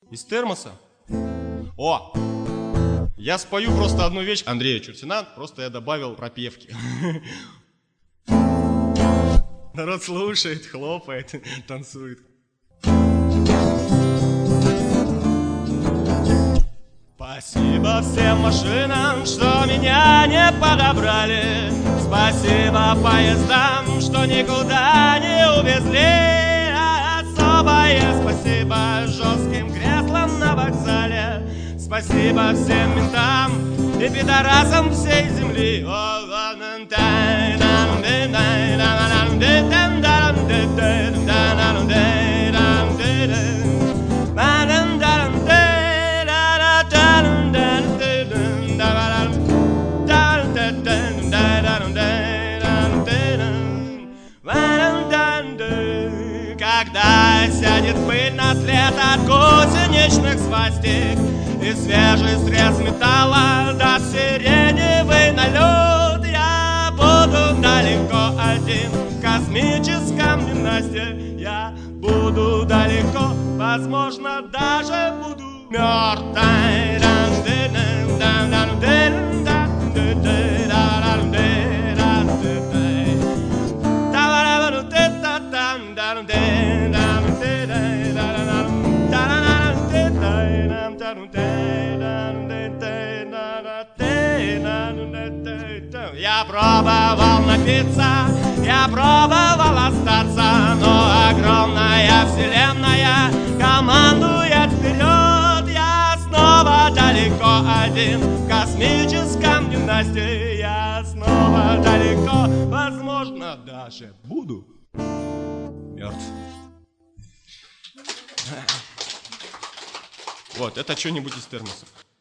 Из термоса? О! Я спою просто одну вещь Андрея Чуртина, просто я добавил пропевки. Народ слушает, хлопает, танцует. Спасибо всем машинам, что меня не подобрали. Спасибо поездам, что никуда не увезли. Особое спасибо жестким креслам на вокзале. Спасибо всем ментам и пидорасам всей земли. Когда сядет пыль на след от гусеничных свастик и свежий срез металла даст сиреневый налет, я буду далеко один в космическом ненастье. Я буду далеко, возможно, даже буду мертвой. Я пробовал напиться, я пробовал остаться, но огромная вселенная командует вперед. Я снова далеко один в космическом ненастье. Я снова далеко, возможно, даже буду мертв. Вот, это что-нибудь из термоса.